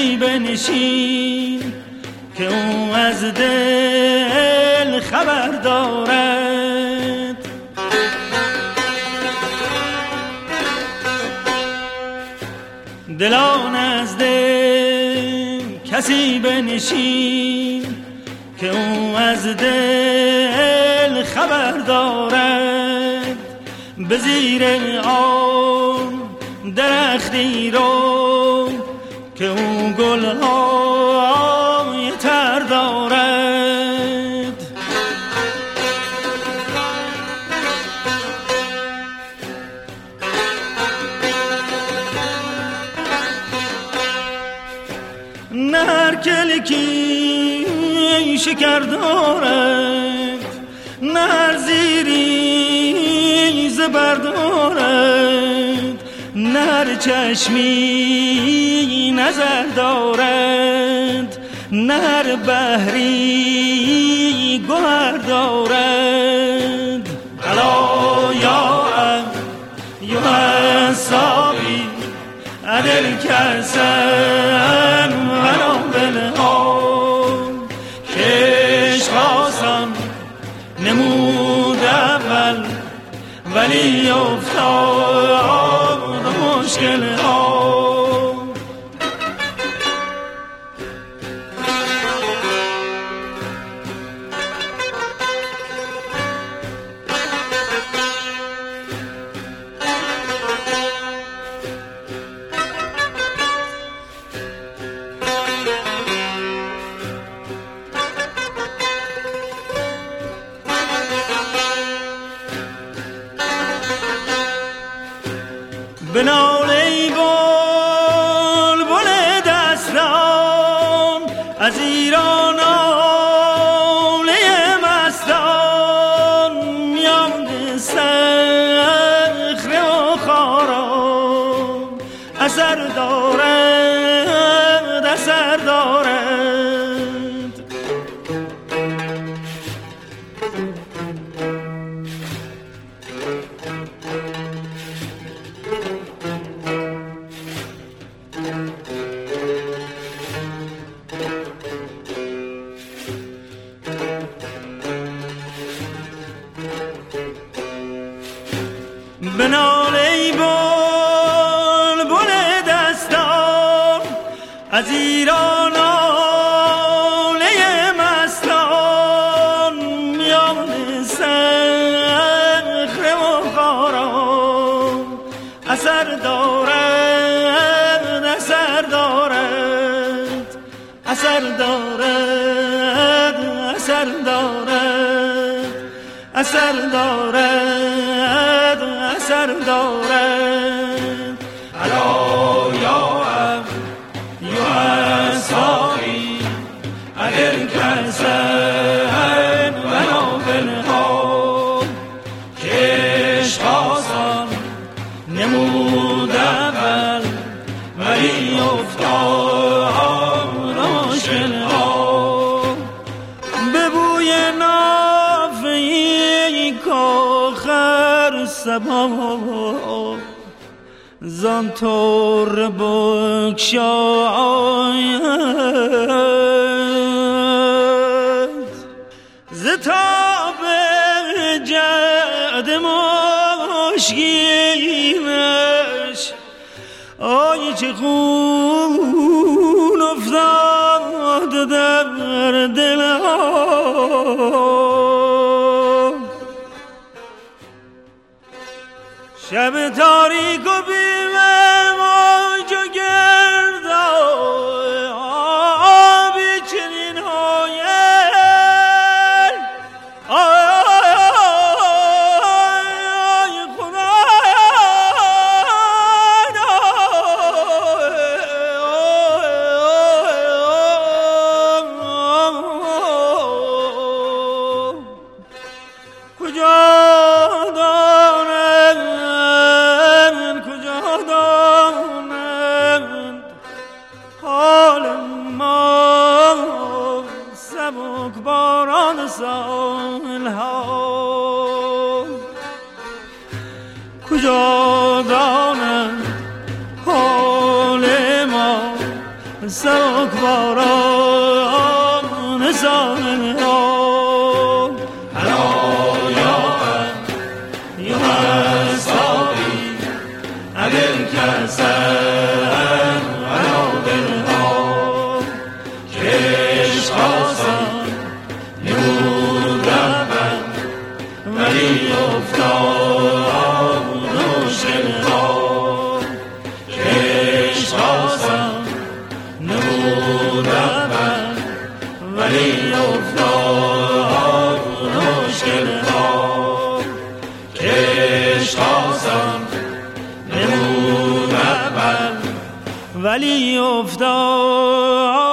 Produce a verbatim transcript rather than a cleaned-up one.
کسی بنشین که او از دل خبر دارد. دلان از دل کسی بنشین که او از دل خبر دارد. به زیر آن درختی رو که او گلهای تر دارد. نه هر کلکی شکر دارد، نه هر زیری زبر دارد، نه هر چشمی نظر دارد، نه هر بحری گوهر دارد. الا یا ایها صابی ادل کسن ولو بالهام کش خواستم نمود اول ولی افتاد مشکل ها. بنال ای بلبل دستان از ایران آله مستان، میان صخره و خاران اثر دارد اثر دارد. بنال ای بلبل دستان از ایران آله مستان، میان صخره و خاران اثر دارد اثر دارد اثر دارد اثر دارد اثر دارد اثر دارد. الا یا یا صاحی ادل کسن ولو بالهام کش خواستم نمود اول ولی افتاد مشکل ها. به بوی نافه‌ای کاخر سبا زان تور بگشاید، ز تاب جعد مشکینش آی چه خون افتاد در دلها. شب تاریک و بیمه موج و گرد آبی چنین هایل آی خدا کجا کجا دانند حال ما سبکباران زامن ها هلا یا یا مستابی اگر کسر هلا دل ها کش خواستم نمود رفتن ولی افتاد مشکل ها کش خواستم نمود رفتن ولی افتاد مشکل ها کش خواستم نمود رفتن ولی افتاد